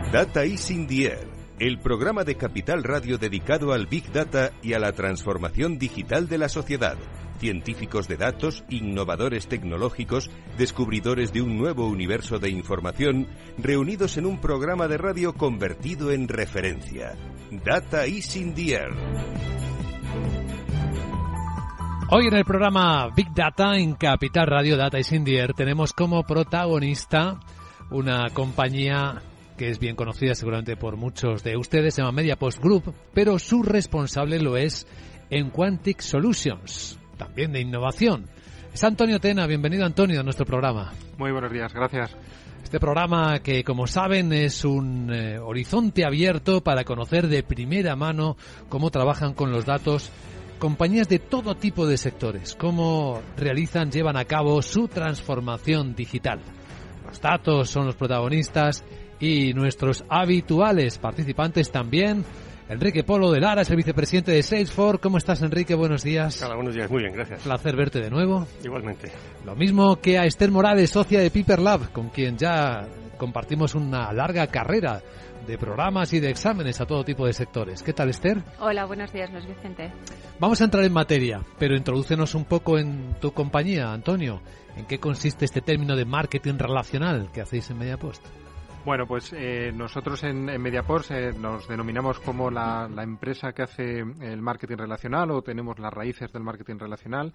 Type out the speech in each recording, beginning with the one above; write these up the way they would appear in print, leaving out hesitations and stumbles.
Data is in the Air, el programa de Capital Radio dedicado al Big Data y a la transformación digital de la sociedad. Científicos de datos, innovadores tecnológicos, descubridores de un nuevo universo de información, reunidos en un programa de radio convertido en referencia. Data is in the Air. Hoy en el programa Big Data en Capital Radio, Data is in the Air, tenemos como protagonista una compañía que es bien conocida seguramente por muchos de ustedes, se llama Mediapost Group, pero su responsable lo es en Quantic Solutions, también de innovación. Es Antonio Tena. Bienvenido, Antonio, a nuestro programa. Muy buenos días, gracias. Este programa que, como saben, es un horizonte abierto para conocer de primera mano cómo trabajan con los datos compañías de todo tipo de sectores, cómo llevan a cabo su transformación digital. Los datos son los protagonistas y nuestros habituales participantes también. Enrique Polo de Lara es el vicepresidente de Salesforce. ¿Cómo estás, Enrique? Buenos días. Hola, buenos días. Muy bien, gracias. Placer verte de nuevo. Igualmente. Lo mismo que a Esther Morales, socia de Piper Lab, con quien ya compartimos una larga carrera de programas y de exámenes a todo tipo de sectores. ¿Qué tal, Esther? Hola, buenos días, Luis Vicente. Vamos a entrar en materia, pero introdúcenos un poco en tu compañía, Antonio. ¿En qué consiste este término de marketing relacional que hacéis en Mediapost? Bueno, pues nosotros en Mediapost nos denominamos como la empresa que hace el marketing relacional, o tenemos las raíces del marketing relacional,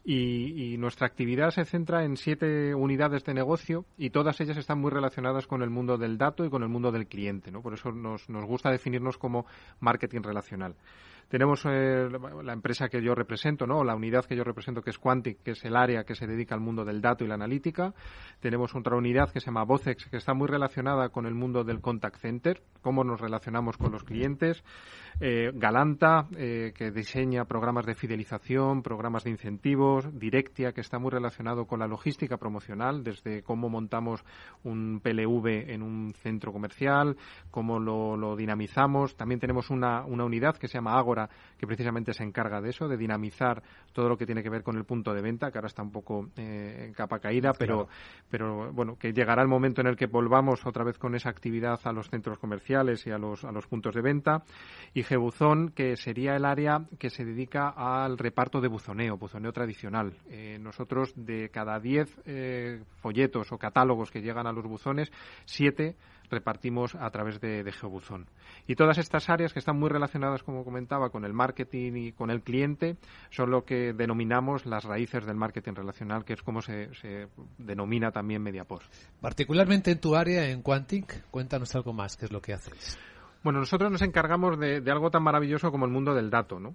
y nuestra actividad se centra en 7 unidades de negocio y todas ellas están muy relacionadas con el mundo del dato y con el mundo del cliente, ¿no? Por eso nos gusta definirnos como marketing relacional. Tenemos la empresa que yo represento, ¿no? La unidad que yo represento, que es Quantic, que es el área que se dedica al mundo del dato y la analítica. Tenemos otra unidad que se llama Vocex, que está muy relacionada con el mundo del contact center, cómo nos relacionamos con los clientes. Galanta, que diseña programas de fidelización, programas de incentivos. Directia, que está muy relacionado con la logística promocional, desde cómo montamos un PLV en un centro comercial, cómo lo dinamizamos. También tenemos una unidad que se llama Ágora, que precisamente se encarga de eso, de dinamizar todo lo que tiene que ver con el punto de venta, que ahora está un poco en capa caída, pero bueno, que llegará el momento en el que volvamos otra vez con esa actividad a los centros comerciales y a los puntos de venta. Y Gebuzón, que sería el área que se dedica al reparto de buzoneo tradicional. Nosotros, de cada 10 folletos o catálogos que llegan a los buzones, 7 repartimos a través de Gebuzón. Y todas estas áreas que están muy relacionadas, como comentaba, con el marketing y con el cliente, son lo que denominamos las raíces del marketing relacional, que es como se denomina también Mediapost. Particularmente en tu área, en Quantic, cuéntanos algo más, ¿qué es lo que hacéis? Bueno, nosotros nos encargamos de algo tan maravilloso como el mundo del dato, ¿no?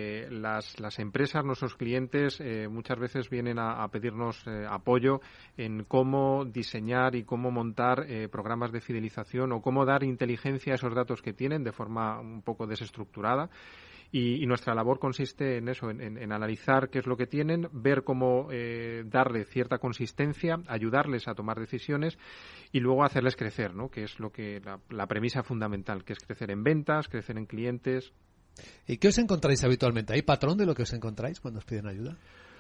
Las empresas, nuestros clientes, muchas veces vienen a pedirnos apoyo en cómo diseñar y cómo montar programas de fidelización o cómo dar inteligencia a esos datos que tienen de forma un poco desestructurada. Y nuestra labor consiste en eso, en analizar qué es lo que tienen, ver cómo darle cierta consistencia, ayudarles a tomar decisiones y luego hacerles crecer, ¿no? Que es lo que la premisa fundamental, que es crecer en ventas, crecer en clientes. ¿Y qué os encontráis habitualmente? ¿Hay patrón de lo que os encontráis cuando os piden ayuda?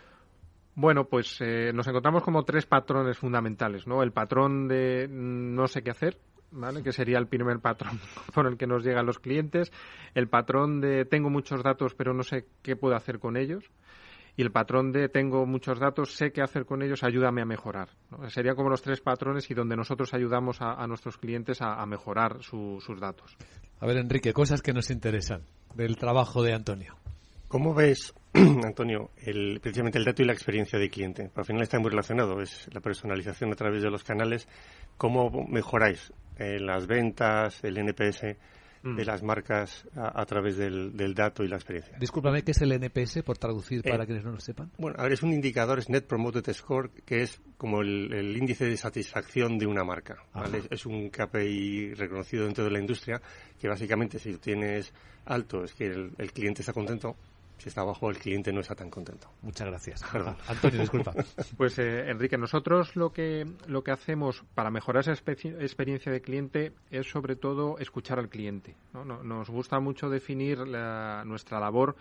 Bueno, pues nos encontramos como 3 patrones fundamentales, ¿no? El patrón de no sé qué hacer, ¿vale? Que sería el primer patrón por el que nos llegan los clientes. El patrón de tengo muchos datos pero no sé qué puedo hacer con ellos. Y el patrón de tengo muchos datos, sé qué hacer con ellos, ayúdame a mejorar, ¿no? Serían como los 3 patrones y donde nosotros ayudamos a nuestros clientes a mejorar sus datos. A ver, Enrique, cosas que nos interesan del trabajo de Antonio. ¿Cómo ves, Antonio, precisamente el dato y la experiencia de cliente? Al final está muy relacionado, es la personalización a través de los canales. ¿Cómo mejoráis las ventas, el NPS de las marcas a través del dato y la experiencia? Discúlpame, ¿qué es el NPS, por traducir para quienes no lo sepan? Bueno, a ver, es un indicador, es Net Promoted Score, que es como el índice de satisfacción de una marca, ¿vale? Es un KPI reconocido dentro de la industria, que básicamente si lo tienes alto es que el cliente está contento. Si está abajo, el cliente no está tan contento. Muchas gracias. Perdón. Antonio, disculpa. Pues, Enrique, nosotros lo que hacemos para mejorar esa experiencia de cliente es, sobre todo, escuchar al cliente, ¿no? Nos gusta mucho definir nuestra labor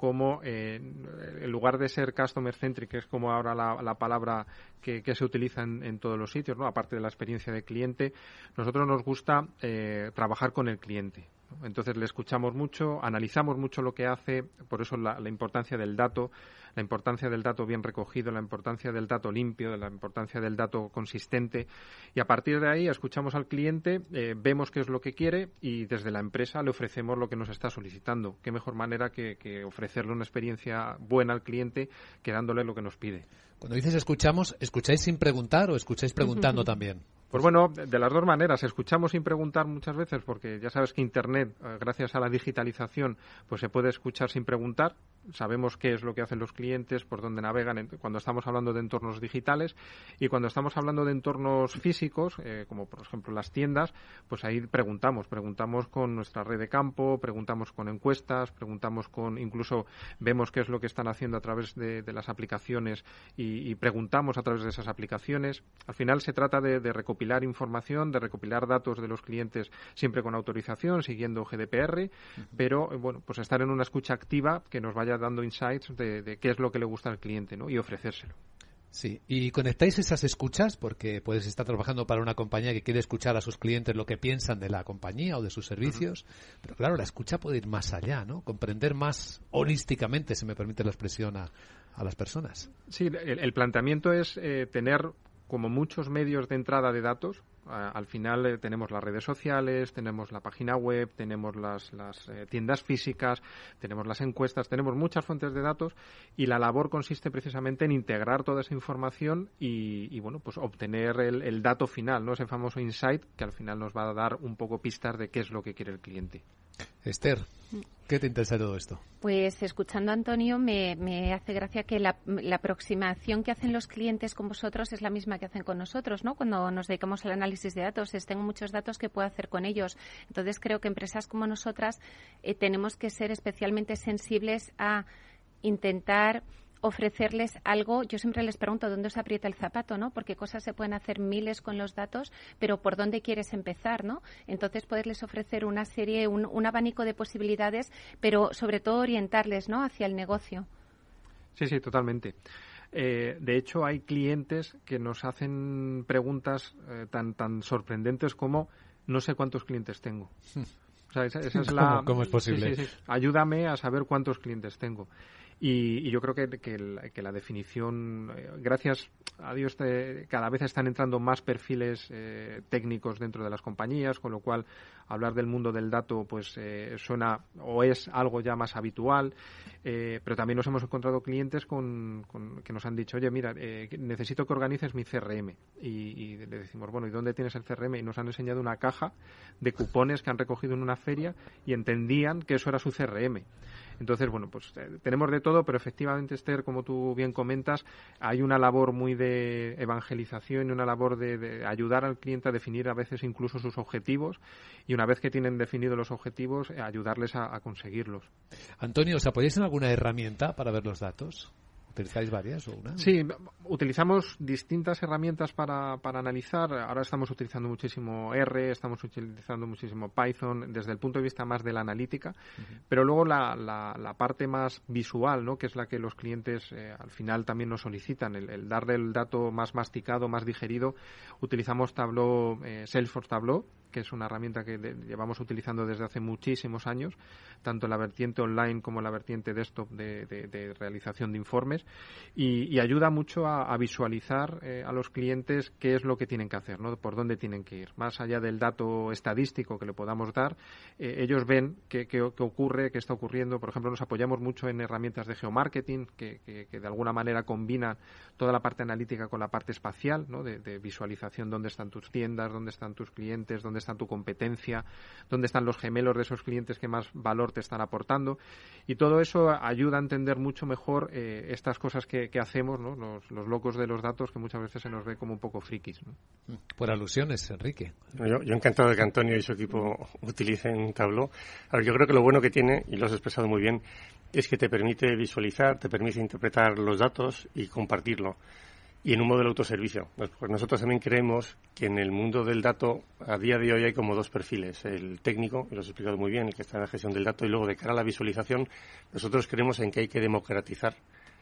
cómo en lugar de ser customer centric, que es como ahora la palabra que se utiliza en todos los sitios, ¿no? Aparte de la experiencia de cliente, nosotros nos gusta trabajar con el cliente. Entonces le escuchamos mucho, analizamos mucho lo que hace, por eso la importancia del dato, la importancia del dato bien recogido, la importancia del dato limpio, la importancia del dato consistente, y a partir de ahí escuchamos al cliente, vemos qué es lo que quiere y desde la empresa le ofrecemos lo que nos está solicitando. Qué mejor manera que ofrecerle una experiencia buena al cliente que dándole lo que nos pide. Cuando dices escuchamos, ¿escucháis sin preguntar o escucháis preguntando también? Pues bueno, de las dos maneras. Escuchamos sin preguntar muchas veces porque ya sabes que Internet, gracias a la digitalización, pues se puede escuchar sin preguntar. Sabemos qué es lo que hacen los clientes, por dónde navegan cuando estamos hablando de entornos digitales, y cuando estamos hablando de entornos físicos, como por ejemplo las tiendas, pues ahí preguntamos con nuestra red de campo, preguntamos con encuestas, incluso vemos qué es lo que están haciendo a través de las aplicaciones y preguntamos a través de esas aplicaciones. Al final se trata de recopilar información, de recopilar datos de los clientes siempre con autorización, siguiendo GDPR, pero bueno, pues estar en una escucha activa que nos vaya dando insights de qué es lo que le gusta al cliente, ¿no? Y ofrecérselo. Sí, y conectáis esas escuchas porque puedes estar trabajando para una compañía que quiere escuchar a sus clientes lo que piensan de la compañía o de sus servicios, pero claro, la escucha puede ir más allá, ¿no? Comprender más holísticamente, si me permite la expresión, a las personas. Sí, el planteamiento es tener como muchos medios de entrada de datos. Al final tenemos las redes sociales, tenemos la página web, tenemos las tiendas físicas, tenemos las encuestas, tenemos muchas fuentes de datos, y la labor consiste precisamente en integrar toda esa información y bueno, pues obtener el dato final, ¿no? Ese famoso insight que al final nos va a dar un poco pistas de qué es lo que quiere el cliente. Esther, ¿qué te interesa de todo esto? Pues escuchando a Antonio me hace gracia que la aproximación que hacen los clientes con vosotros es la misma que hacen con nosotros, ¿no? Cuando nos dedicamos al análisis de datos, tengo muchos datos que puedo hacer con ellos. Entonces creo que empresas como nosotras tenemos que ser especialmente sensibles a intentar ofrecerles algo. Yo siempre les pregunto dónde os aprieta el zapato, ¿no? Porque cosas se pueden hacer miles con los datos, pero ¿por dónde quieres empezar, no? Entonces poderles ofrecer una serie, un abanico de posibilidades, pero sobre todo orientarles, ¿no?, hacia el negocio. Sí, totalmente. De hecho, hay clientes que nos hacen preguntas tan sorprendentes como no sé cuántos clientes tengo. O sea, esa es ¿Cómo es posible? Sí. Ayúdame a saber cuántos clientes tengo. Y yo creo que la definición, gracias a Dios, cada vez están entrando más perfiles técnicos dentro de las compañías, con lo cual hablar del mundo del dato pues suena o es algo ya más habitual, pero también nos hemos encontrado clientes que nos han dicho, oye, mira, necesito que organices mi CRM. Y le decimos, bueno, ¿y dónde tienes el CRM? Y nos han enseñado una caja de cupones que han recogido en una feria y entendían que eso era su CRM. Entonces, bueno, pues tenemos de todo, pero efectivamente, Esther, como tú bien comentas, hay una labor muy de evangelización y una labor de ayudar al cliente a definir a veces incluso sus objetivos, y una vez que tienen definidos los objetivos, ayudarles a conseguirlos. Antonio, ¿os apoyáis en alguna herramienta para ver los datos? ¿Utilizáis varias o una? Sí, utilizamos distintas herramientas para analizar. Ahora estamos utilizando muchísimo R, estamos utilizando muchísimo Python desde el punto de vista más de la analítica, pero luego la parte más visual, ¿no?, que es la que los clientes al final también nos solicitan, el darle el dato más masticado, más digerido. Utilizamos Tableau, Salesforce Tableau, que es una herramienta que llevamos utilizando desde hace muchísimos años, tanto en la vertiente online como en la vertiente desktop de realización de informes, y ayuda mucho a visualizar a los clientes qué es lo que tienen que hacer, ¿no?, por dónde tienen que ir. Más allá del dato estadístico que le podamos dar, ellos ven qué ocurre, qué está ocurriendo. Por ejemplo, nos apoyamos mucho en herramientas de geomarketing que de alguna manera combinan toda la parte analítica con la parte espacial, ¿no?, de visualización, dónde están tus tiendas, dónde están tus clientes, dónde está tu competencia, dónde están los gemelos de esos clientes que más valor te están aportando, y todo eso ayuda a entender mucho mejor estas cosas que hacemos, ¿no?, los locos de los datos, que muchas veces se nos ve como un poco frikis, ¿no? Por alusiones, Enrique. Yo encantado de que Antonio y su equipo utilicen Tableau. A ver, yo creo que lo bueno que tiene, y lo has expresado muy bien, es que te permite visualizar, te permite interpretar los datos y compartirlo. Y en un modelo autoservicio. Pues nosotros también creemos que en el mundo del dato a día de hoy hay como dos perfiles, el técnico, y lo has explicado muy bien, el que está en la gestión del dato, y luego de cara a la visualización, nosotros creemos en que hay que democratizar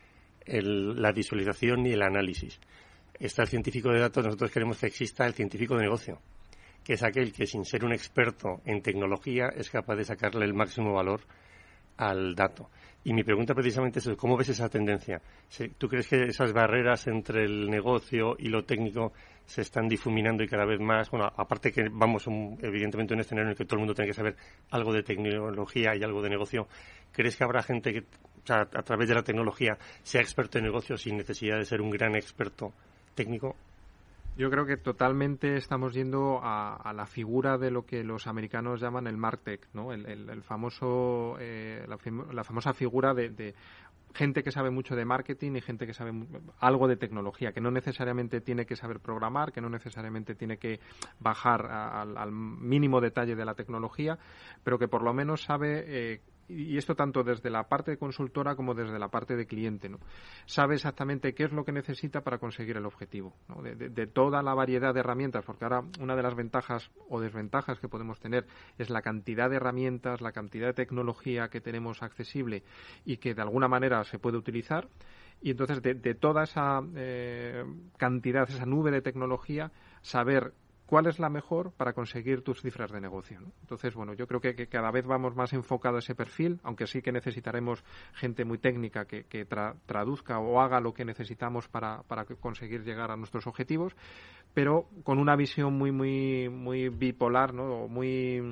la visualización y el análisis. Está el científico de datos, nosotros queremos que exista el científico de negocio, que es aquel que sin ser un experto en tecnología es capaz de sacarle el máximo valor al dato. Y mi pregunta precisamente es, ¿cómo ves esa tendencia? ¿Tú crees que esas barreras entre el negocio y lo técnico se están difuminando y cada vez más? Bueno, aparte que vamos evidentemente a un escenario en el que todo el mundo tiene que saber algo de tecnología y algo de negocio, ¿crees que habrá gente que, o sea, a través de la tecnología sea experto en negocio sin necesidad de ser un gran experto técnico? Yo creo que totalmente estamos yendo a la figura de lo que los americanos llaman el MarTech, ¿no? El famoso, la famosa figura de gente que sabe mucho de marketing y gente que sabe algo de tecnología, que no necesariamente tiene que saber programar, que no necesariamente tiene que bajar al mínimo detalle de la tecnología, pero que por lo menos sabe y esto tanto desde la parte de consultora como desde la parte de cliente, ¿no? Sabe exactamente qué es lo que necesita para conseguir el objetivo, ¿no? De toda la variedad de herramientas, porque ahora una de las ventajas o desventajas que podemos tener es la cantidad de herramientas, la cantidad de tecnología que tenemos accesible y que de alguna manera se puede utilizar. Y entonces de toda esa cantidad, esa nube de tecnología, saber cuál es la mejor para conseguir tus cifras de negocio, ¿no? Entonces, bueno, yo creo que cada vez vamos más enfocado a ese perfil, aunque sí que necesitaremos gente muy técnica que traduzca o haga lo que necesitamos para conseguir llegar a nuestros objetivos, pero con una visión muy bipolar, ¿no? Muy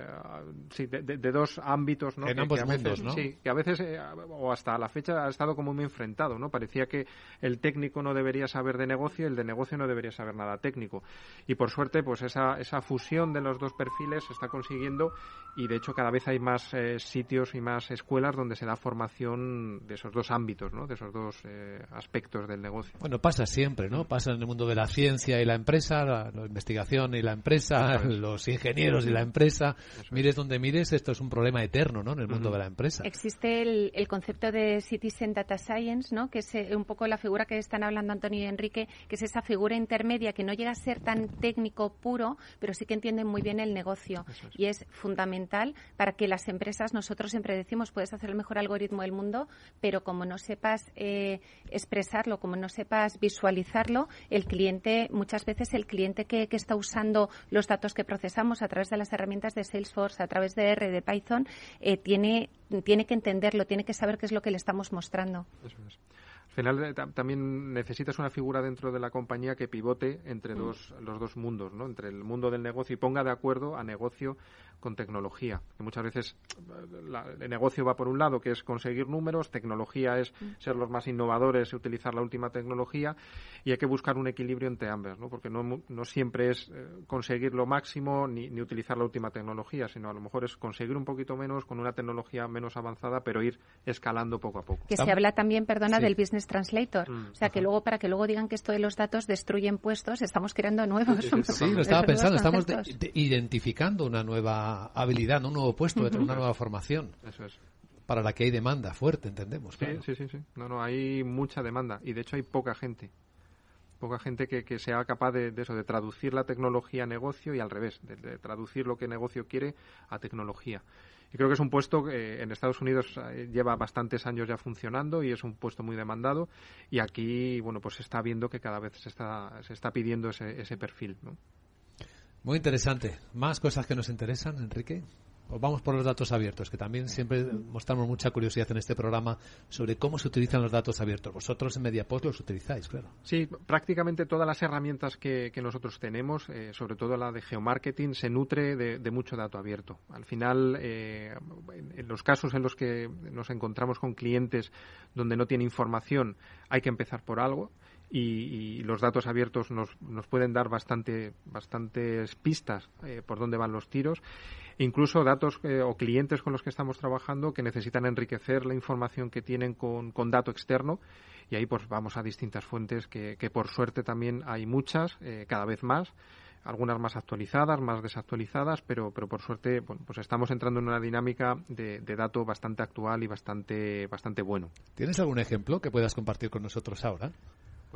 de dos ámbitos, ¿no? En ambos mundos, ¿no? Sí, que a veces o hasta la fecha ha estado como muy enfrentado, ¿no? Parecía que el técnico no debería saber de negocio y el de negocio no debería saber nada técnico. Y por suerte, pues esa fusión de los dos perfiles se está consiguiendo y de hecho cada vez hay más sitios y más escuelas donde se da formación de esos dos ámbitos, ¿no? De esos dos aspectos del negocio. Bueno, pasa siempre, ¿no? Pasa en el mundo de la ciencia y la empresa, la investigación y la empresa, los ingenieros y la empresa. Mires donde mires, esto es un problema eterno, ¿no? En el mundo de la empresa. Existe el concepto de Citizen Data Science, ¿no? Que es un poco la figura que están hablando Antonio y Enrique, que es esa figura intermedia que no llega a ser tan técnico puro, pero sí que entienden muy bien el negocio. Y es fundamental para que las empresas, nosotros siempre decimos, puedes hacer el mejor algoritmo del mundo, pero como no sepas expresarlo, como no sepas visualizarlo, muchas veces el cliente que está usando los datos que procesamos a través de las herramientas de Salesforce, a través de R, de Python, tiene que entenderlo, tiene que saber qué es lo que le estamos mostrando. Eso es. Al final también necesitas una figura dentro de la compañía que pivote entre los dos mundos, ¿no? Entre el mundo del negocio y ponga de acuerdo a negocio con tecnología. Que muchas veces el negocio va por un lado, que es conseguir números, tecnología es ser los más innovadores y utilizar la última tecnología, y hay que buscar un equilibrio entre ambas, ¿no? Porque no siempre es conseguir lo máximo ni utilizar la última tecnología, sino a lo mejor es conseguir un poquito menos con una tecnología menos avanzada, pero ir escalando poco a poco. Que se habla también, del Business Translator. O sea, que luego, para que luego digan que esto de los datos destruyen puestos, estamos creando nuevos. Sí, lo estaba pensando, estamos identificando una nueva habilidad, un nuevo puesto, una nueva formación. Eso es. Para la que hay demanda fuerte, entendemos. Claro. Sí. No, hay mucha demanda y de hecho hay poca gente que sea capaz de traducir la tecnología a negocio y al revés, de traducir lo que negocio quiere a tecnología. Y creo que es un puesto que en Estados Unidos lleva bastantes años ya funcionando y es un puesto muy demandado, y aquí, bueno, pues se está viendo que cada vez se está pidiendo ese perfil, ¿no? Muy interesante. ¿Más cosas que nos interesan, Enrique? O vamos por los datos abiertos, que también siempre mostramos mucha curiosidad en este programa sobre cómo se utilizan los datos abiertos. Vosotros en Mediapost los utilizáis, claro. Sí, prácticamente todas las herramientas que nosotros tenemos, sobre todo la de geomarketing, se nutre de mucho dato abierto. Al final, en los casos en los que nos encontramos con clientes donde no tiene información, hay que empezar por algo. Y los datos abiertos nos pueden dar bastantes pistas por dónde van los tiros. Incluso datos o clientes con los que estamos trabajando que necesitan enriquecer la información que tienen con dato externo, y ahí pues vamos a distintas fuentes que por suerte también hay muchas, cada vez más, algunas más actualizadas, más desactualizadas, pero por suerte, bueno, pues estamos entrando en una dinámica de dato bastante actual y bastante bueno. ¿Tienes algún ejemplo que puedas compartir con nosotros ahora?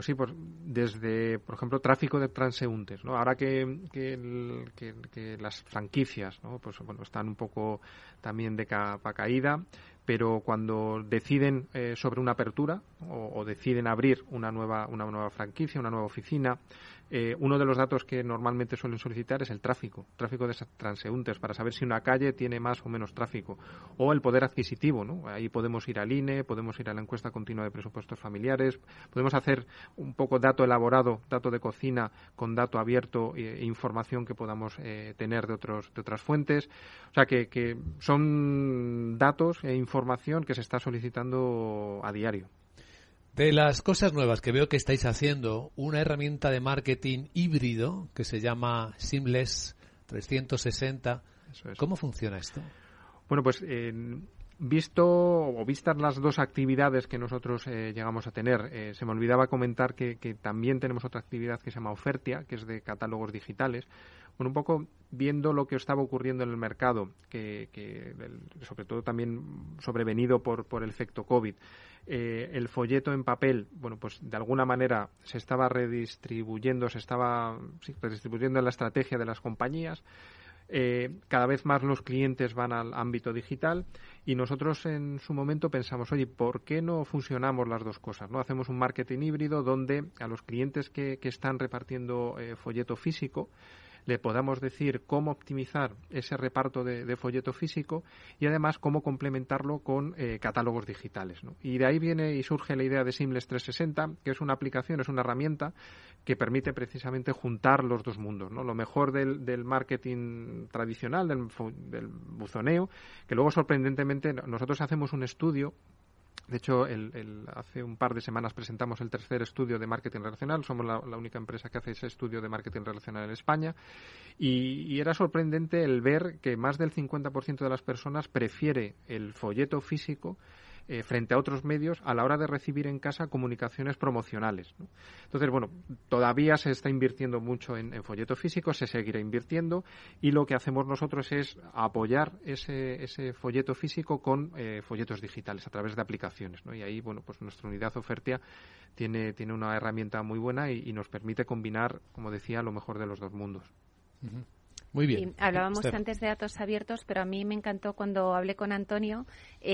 Pues sí, pues desde, por ejemplo, tráfico de transeúntes, ¿no? Ahora que las franquicias, ¿no? Pues bueno, están un poco también de capa caída, pero cuando deciden sobre una apertura o deciden abrir una nueva franquicia, una nueva oficina, uno de los datos que normalmente suelen solicitar es el tráfico de transeúntes, para saber si una calle tiene más o menos tráfico, o el poder adquisitivo, ¿no? Ahí podemos ir al INE, podemos ir a la encuesta continua de presupuestos familiares, podemos hacer un poco dato elaborado, dato de cocina con dato abierto e información que podamos tener de otras fuentes. O sea que son datos e información que se está solicitando a diario. De las cosas nuevas que veo que estáis haciendo, una herramienta de marketing híbrido que se llama Seamless 360. Eso es. ¿Cómo funciona esto? Bueno, pues vistas las dos actividades que nosotros llegamos a tener, se me olvidaba comentar que también tenemos otra actividad que se llama Ofertia, que es de catálogos digitales. Bueno, un poco viendo lo que estaba ocurriendo en el mercado, que sobre todo también sobrevenido por el efecto COVID, el folleto en papel, bueno, pues de alguna manera se estaba redistribuyendo en la estrategia de las compañías. Cada vez más los clientes van al ámbito digital y nosotros en su momento pensamos, oye, ¿por qué no fusionamos las dos cosas, ¿no? Hacemos un marketing híbrido donde a los clientes que están repartiendo folleto físico le podamos decir cómo optimizar ese reparto de folleto físico y además cómo complementarlo con catálogos digitales, ¿no? Y de ahí viene y surge la idea de Seamless 360, que es una aplicación, es una herramienta que permite precisamente juntar los dos mundos, ¿no? Lo mejor del marketing tradicional, del buzoneo, que luego sorprendentemente nosotros hacemos un estudio. De hecho, hace un par de semanas presentamos el tercer estudio de marketing relacional. Somos la única empresa que hace ese estudio de marketing relacional en España. Y era sorprendente el ver que más del 50% de las personas prefiere el folleto físico frente a otros medios a la hora de recibir en casa comunicaciones promocionales, ¿no? Entonces, bueno, todavía se está invirtiendo mucho en folleto físico, se seguirá invirtiendo y lo que hacemos nosotros es apoyar ese folleto físico con folletos digitales a través de aplicaciones, ¿no? Y ahí, bueno, pues nuestra unidad Ofertia tiene una herramienta muy buena y nos permite combinar, como decía, lo mejor de los dos mundos. Uh-huh. Muy bien. Y hablábamos antes de datos abiertos, pero a mí me encantó cuando hablé con Antonio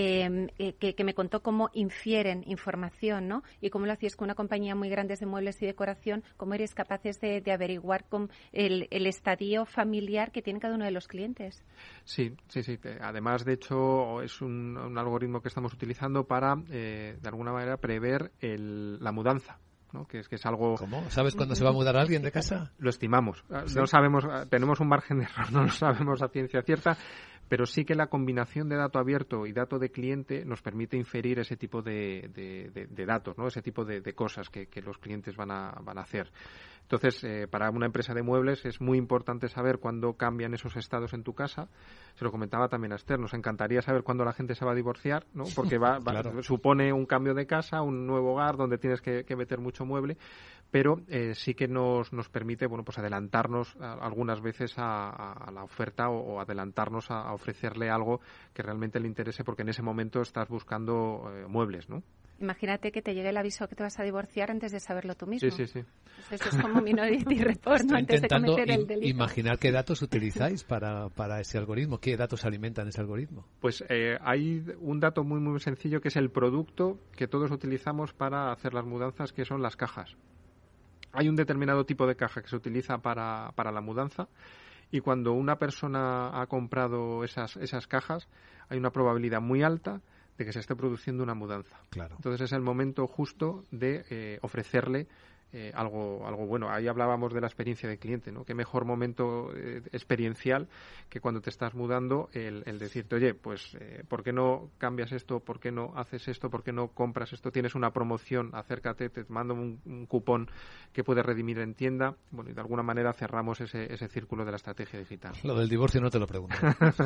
que me contó cómo infieren información, ¿no? Y cómo lo hacías con una compañía muy grande de muebles y decoración, cómo eres capaces de averiguar con el estadio familiar que tiene cada uno de los clientes. Sí. Además, de hecho, es un algoritmo que estamos utilizando para, de alguna manera, prever la mudanza, ¿no? Que es algo. ¿Cómo? ¿Sabes cuándo se va a mudar alguien de casa? Lo estimamos. ¿Sí? No sabemos, tenemos un margen de error, no lo sabemos a ciencia cierta, pero sí que la combinación de dato abierto y dato de cliente nos permite inferir ese tipo de datos, ¿no? Ese tipo de cosas que los clientes van a hacer. Entonces, para una empresa de muebles es muy importante saber cuándo cambian esos estados en tu casa. Se lo comentaba también a Esther, nos encantaría saber cuándo la gente se va a divorciar, ¿no? Porque Claro. supone un cambio de casa, un nuevo hogar donde tienes que meter mucho mueble, pero sí que nos permite, bueno, pues adelantarnos algunas veces a la oferta o adelantarnos a ofrecerle algo que realmente le interese porque en ese momento estás buscando muebles, ¿no? Imagínate que te llegue el aviso que te vas a divorciar antes de saberlo tú mismo. Sí. Pues eso es como Minority Report, ¿no? Antes de cometer el delito. Imaginar qué datos utilizáis para ese algoritmo, qué datos alimentan ese algoritmo. Pues hay un dato muy, muy sencillo que es el producto que todos utilizamos para hacer las mudanzas, que son las cajas. Hay un determinado tipo de caja que se utiliza para la mudanza y cuando una persona ha comprado esas cajas hay una probabilidad muy alta de que se esté produciendo una mudanza. Claro. Entonces es el momento justo de ofrecerle algo bueno. Ahí hablábamos de la experiencia de cliente, ¿no? Qué mejor momento experiencial que cuando te estás mudando el decirte, oye, pues ¿por qué no cambias esto? ¿Por qué no haces esto? ¿Por qué no compras esto? Tienes una promoción, acércate, te mando un cupón que puedes redimir en tienda. Bueno, y de alguna manera cerramos ese círculo de la estrategia digital. Lo del divorcio no te lo pregunto.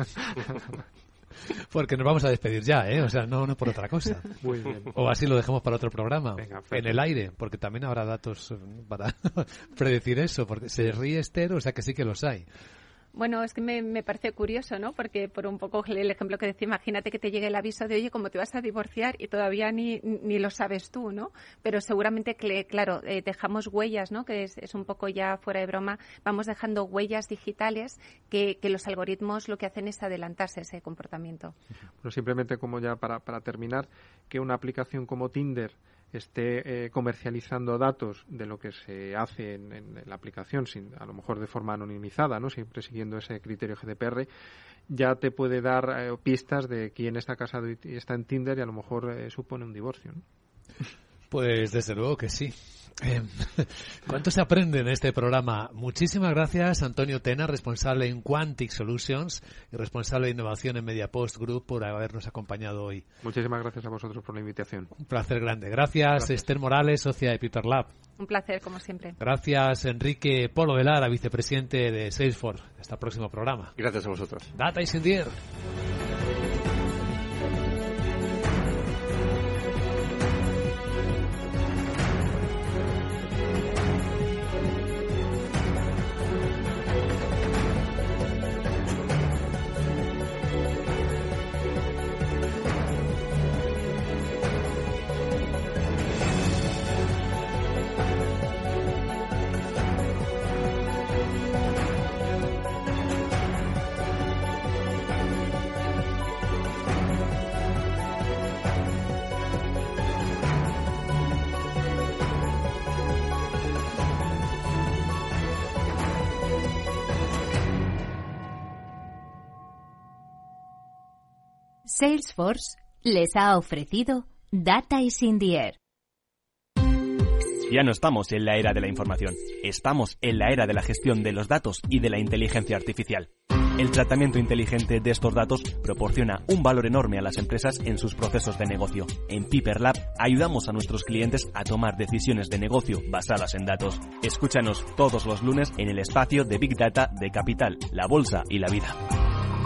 Porque nos vamos a despedir ya, ¿eh? O sea, no por otra cosa. Muy bien. O así lo dejamos para otro programa. Venga, en el aire, porque también habrá datos para predecir eso. Porque se ríe Esther, o sea que sí que los hay. Bueno, es que me parece curioso, ¿no? Porque por un poco el ejemplo que decía, imagínate que te llegue el aviso de, oye, como te vas a divorciar y todavía ni lo sabes tú, ¿no? Pero seguramente, claro, dejamos huellas, ¿no? Que es un poco ya fuera de broma, vamos dejando huellas digitales que los algoritmos lo que hacen es adelantarse ese comportamiento. Bueno, simplemente como ya para terminar, que una aplicación como Tinder esté comercializando datos de lo que se hace en la aplicación, a lo mejor de forma anonimizada, ¿no? Siempre siguiendo ese criterio GDPR, ya te puede dar pistas de quién está casado y está en Tinder y a lo mejor supone un divorcio, ¿no? Pues desde luego que sí. ¿Cuánto se aprende en este programa? Muchísimas gracias, Antonio Tena, responsable en Quantic Solutions y responsable de innovación en Mediapost Group, por habernos acompañado hoy. Muchísimas gracias a vosotros por la invitación. Un placer grande. Gracias. Esther Morales, socia de Peter Lab. Un placer, como siempre. Gracias, Enrique Polo de Lara, vicepresidente de Salesforce. Hasta el próximo programa. Gracias a vosotros. Data is in the air. Salesforce les ha ofrecido Data is in the Air. Ya no estamos en la era de la información, estamos en la era de la gestión de los datos y de la inteligencia artificial. El tratamiento inteligente de estos datos proporciona un valor enorme a las empresas en sus procesos de negocio. En Piper Lab ayudamos a nuestros clientes a tomar decisiones de negocio basadas en datos. Escúchanos todos los lunes en el espacio de Big Data de Capital, la Bolsa y la Vida.